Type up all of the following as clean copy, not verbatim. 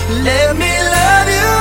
Let me love you.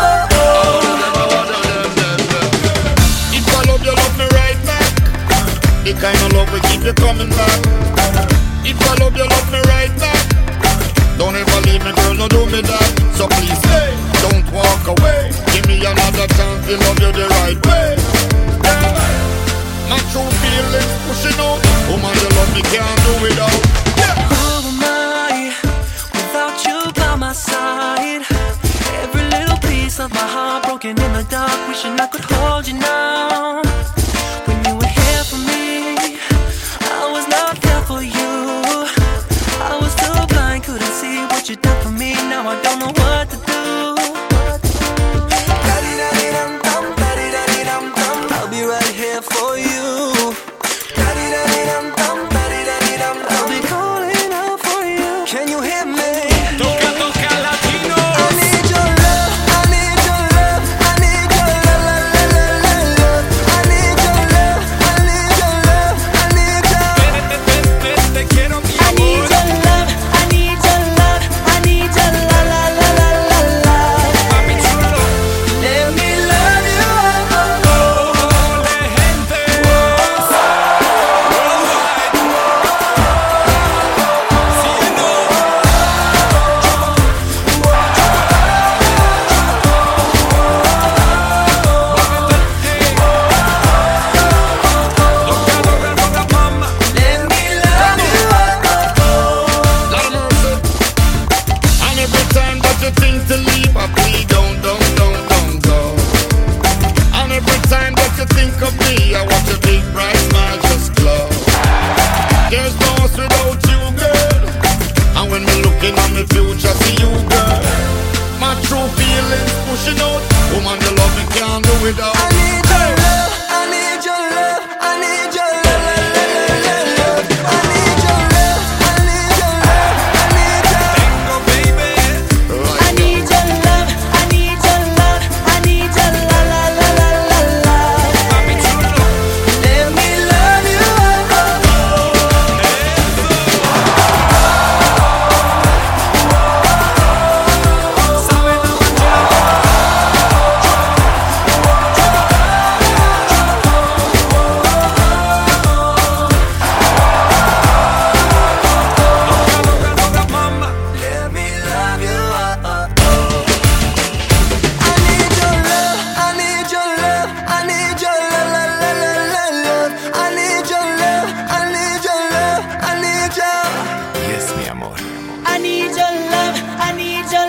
If I love you, love me right back. The kind of love we keep you coming back. If I love you, love me right back. Don't ever leave me, girl, no do me that. So please, hey, don't walk away. Give me another chance to love you the right way. Yeah. My true feelings pushing out. Woman, you love me, can't do without. Yeah. Who am I without you by my side? Every little piece of my heart broken in the dark, wishing I could hold you now. When you were here for me, I was not there for you. I was too blind, couldn't see what you done for me. Now I don't know what to do. I'll be right here for you. I'll be calling out for you. Can you hear me? Toca latino. I need your love, I need your love, I need your love, love. I need your love, I need your love, I need your. Te quiero, mi I need amor. your love, I need your love, I need your love. Mami chulo. Let me love you. Ole, gente. Si you know. Toca, mama. Let me love you. Lord of mercy. And every time that you think to leave, I plead, don't go. And every time that you think of me, I watch a big bright smile just glow. There's no us without you, girl. And when me looking at my future, see you, girl. My true feelings pushing out. Woman, the love me can't do without. I need your love, I need your love, I need your love. I need your love, I need your love, I need your. Tengo, baby. I need your love, I need your love, I need your love. Mami chulo. Let me love you. Sabe la Toca, mama. Let me love you. I need your love, I need your love, I need your love. I need your love, I need your love, I need your. Yes, mi amor. I need your love, I need your